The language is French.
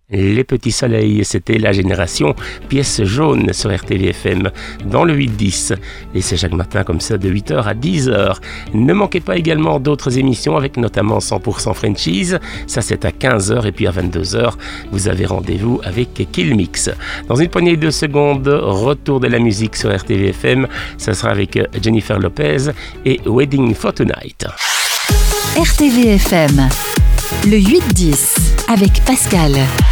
Les Petits Soleils, c'était la génération Pièce jaune sur RTVFM dans le 8-10. Et c'est chaque matin comme ça de 8h à 10h. Ne manquez pas également d'autres émissions avec notamment 100% Frenchies. Ça c'est à 15h et puis à 22h, vous avez rendez-vous avec Kill Mix. Dans une poignée de secondes, retour de la musique sur RTVFM. Ça sera avec Jennifer Lopez et Wedding for Tonight. RTVFM, le 8-10 avec Pascal.